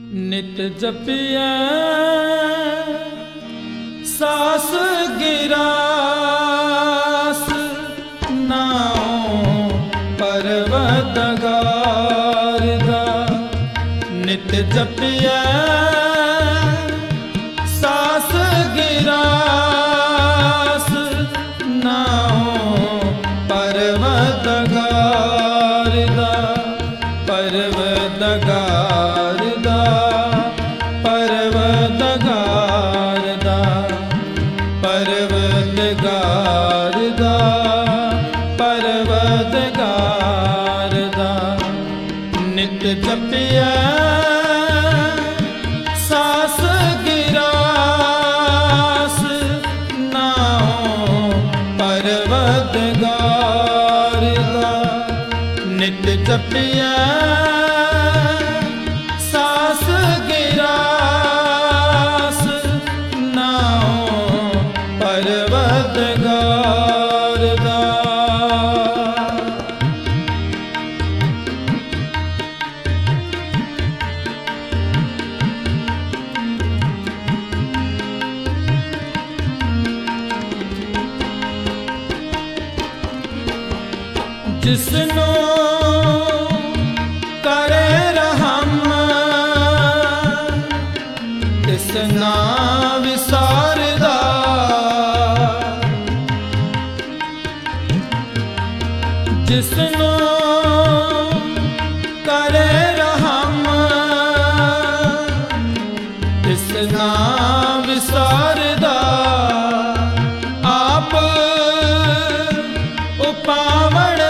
नित जपिया सास गिरास नाओ परवतगार दा। नित जपिया सास गिरास नाओ परवतगार दा। परवतगार दा परवतगार दा परवतगार दा परवतगार दा। नित जपिया सास गिरास नाओ परवतगार दा। नित जपिया सास गिरास नाओ परवतगार दा। जिसनो करे रहम तिसना विसारदा। जिसनो करे रहम तिसना विसारदा। आप उपावण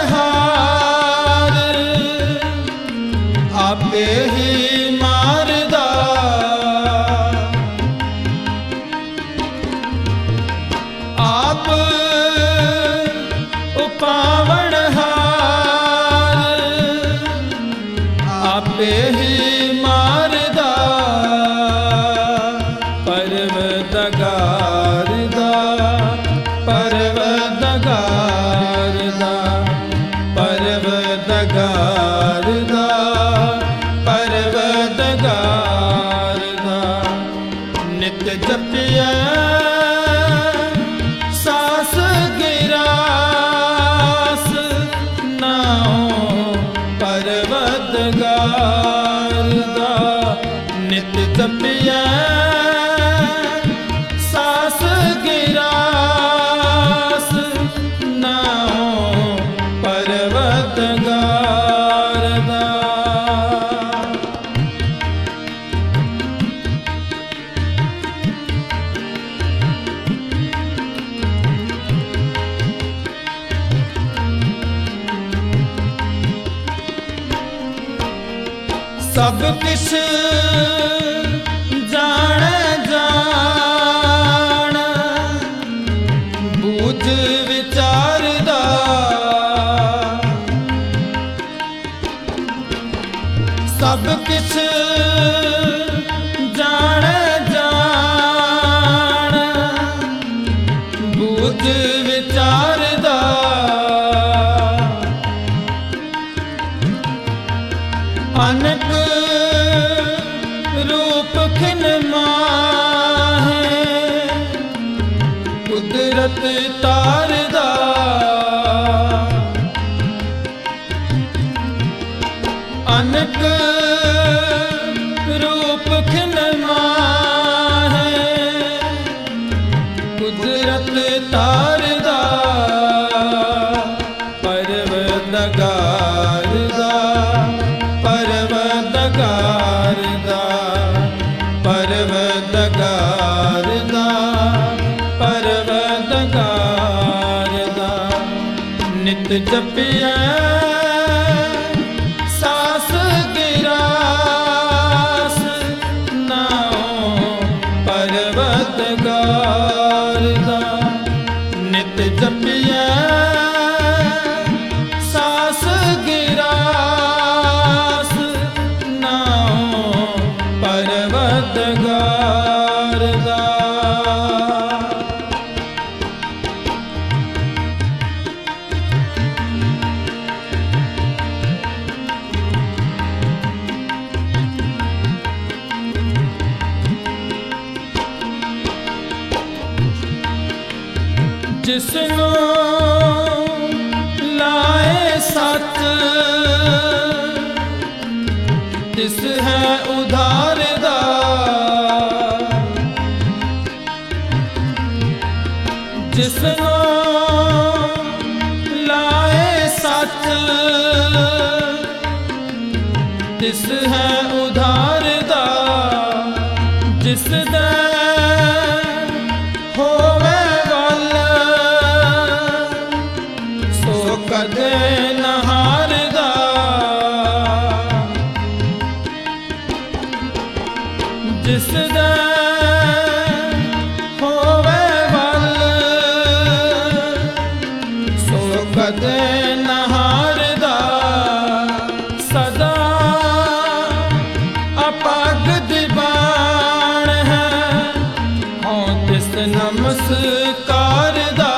आपे ही मारदा। आप उपावण हार आपे ही मारदा। परवतगार दा परवतगार दा परवतगार दा परवतगार दा। नित जपिया सास गिरास नाओ परवतगार दा। नित जपिया सास गिरास नाओ परवतगार दा। सब किश जान जान बूझ विचारदा। सब किश जान जान बूझ विचारदा। अनक रूप खिन माहे कुदरत तारदा। अनक रूप खिन माहे कुदरत तारदा। परवतगार दा परवतगार दा परवतगार दा परवतगार दा। नित जपिया सास गिरास नाओ परवतगार दा। नित जपिया सास गिरास नाओ परवतगार दा। ਜਿਸਨੂੰ ਲਾਏ ਸਤ ਤਿਸ ਹੈ ਉਧਾਰ ਦਾ ਜਿਸਨੂੰ ਲਾਏ ਸਤ ਤਿਸ ਹੈ ਉਧਾਰ ਦਾ ਜਿਸ ਦਾ ਹੋਵੇ ਵੱਲ ਸੋ ਕਦੇ ਨਾ ਹਾਰਦਾ ਜਿਸ ਦਾ ਹੋਵੇ ਵੱਲ ਸੋ ਕਦੇ ਨਾ ਹਾਰਦਾ ਸਦਾ ਅਪੱਗ ਦੀਵਾਨ ਹੈ ਹਉ ਤਿਸ ਨਮਸਕਾਰ ਦਾ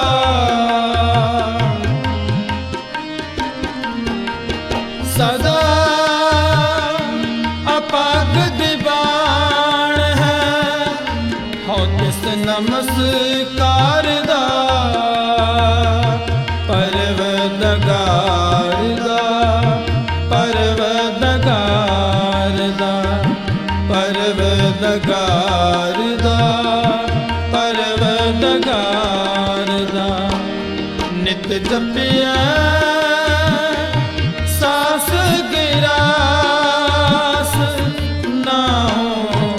ਸਦਾ ਅਪੱਗ ਦੀਵਾਨ ਹੈ ਹਉ ਤਿਸ ਨਮਸਕਾਰ ਦਾ ਪਰਵਦਗਾਰ ਦਾ ਪਰਵਦਗਾਰ ਦਾ ਪਰਵਦਗਾਰ ਦਾ ਪਰਵਦਗਾਰ ਦਾ ਨਿਤ ਜਪਿਆ ਸਾਸ ਗਿਰਾਸ ਨਾਉ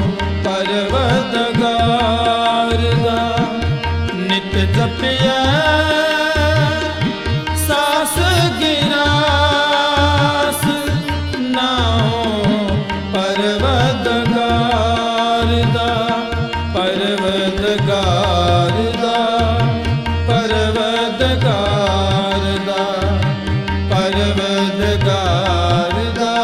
ਪਰਵਦਗਾਰ ਦਾ ਨਿਤ ਜਪਿਆ ਸਾਸ ਗਿਰਾਸ ਨਾਉ ਪਰਵਦਗਾਰ ਦਾ ਪਰਵਦਗਾਰ ਦਾ ਪਰਵਦਗਾਰ ਦਾ ਪਰਵਦਗਾਰ ਦਾ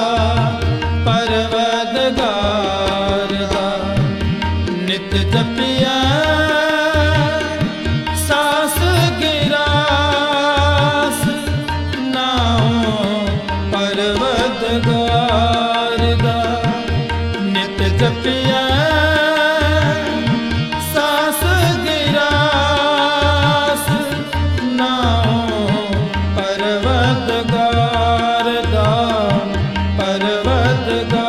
ਪਰਵਦਗਾਰ ਦਾ ਨਿਤ ਜਪਿਆ ਸਾਸ ਗਿਰਾਸ ਨਾਉ ਪਰਵਦਗਾਰ ਦਾ ਨਿਤ ਜਪਿਆ ਸਾਸ ਗਿਰਾਸ ਨਾਉ ਪਰਵਦਗਾਰ ਦਾ ਪਰਵਦਗਾਰ